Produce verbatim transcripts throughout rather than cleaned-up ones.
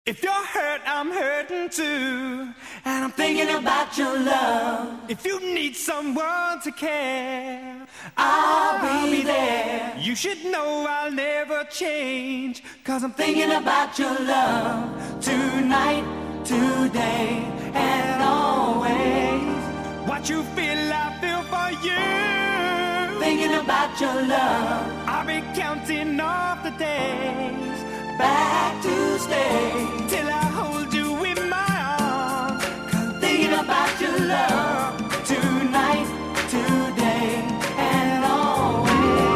If you're hurt, I'm hurting too. And I'm thinking about your love. If you need someone to care, I'll, I'll be there. You should know I'll never change, 'cause I'm thinking about your love. Tonight, today, and always. What you feel, I feel for you. Thinking about your love. I'll be counting off the days back to stay till I hold you in my arms. 'Cause I'm thinking about your love. Tonight, today, and always.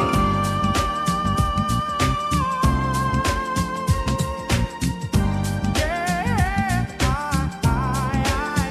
Yeah, I, I,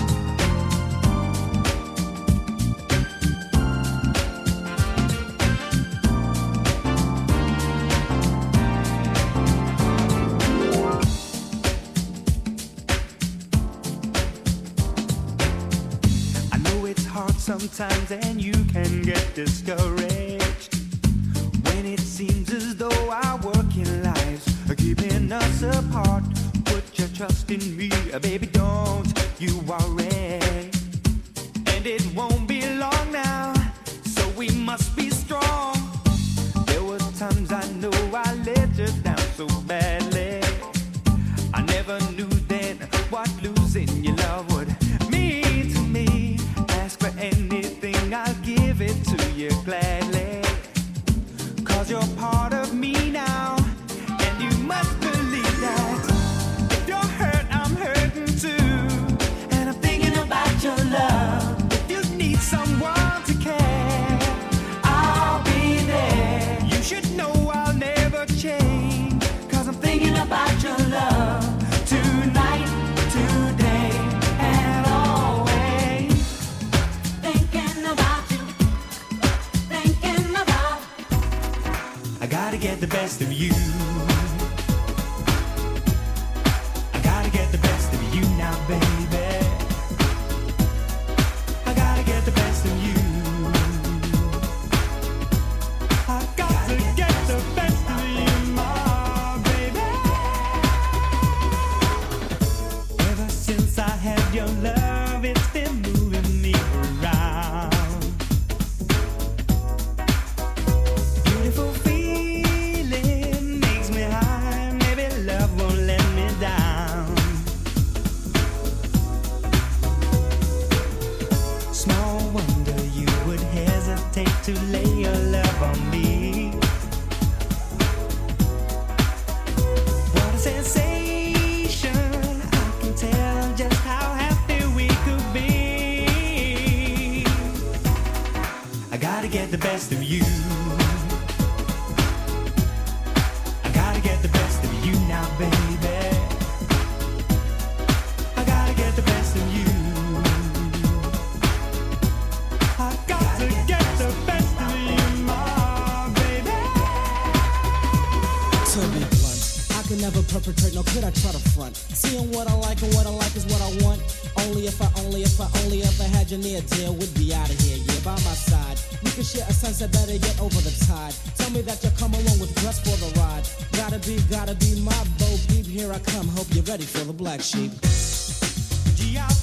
sometimes, and you can get discouraged when it seems as though our working lives are keeping us apart. Put your trust in me, baby, don't you worry. And it won't be long now, so we must be strong. There were times I know I let you down so badly. I never knew then what losing your love would mean to me. Ask for anything, I'll give it to you gladly. 'Cause you're part of me now, and you must believe that. If you're hurt, I'm hurting too. And I'm thinking about your love. If you need someone to care, I'll be there. You should know I'll never change, 'cause I'm thinking about your love. Tonight, today, and always. Thinking about you, thinking about. I gotta get the best of you. I gotta get the best of you now, baby. I gotta get the best of you. I got to get the best of you, my baby. Ever since I had your love, it's been moving me around. Beautiful feeling makes me high. Maybe love won't let me down. Small wonder you would hesitate to lay your love on me. What a sensation, I can tell just how happy we could be. I gotta get the best of you. I gotta get the best of you now, baby. I gotta get the best of you. I got to get the best of you, my baby. To be blunt, I can never perpetrate, nor could I try to front. Seeing what I like and what I like is what I want. Only if I, only if I, only if I had you near, dear, would be out of here, yeah, by my side. We could share a sunset, better get over the tide. Tell me that you'll come along with dress for the ride. Gotta be, gotta be my Bo Peep, here I come, hope you're ready for the black sheep. G I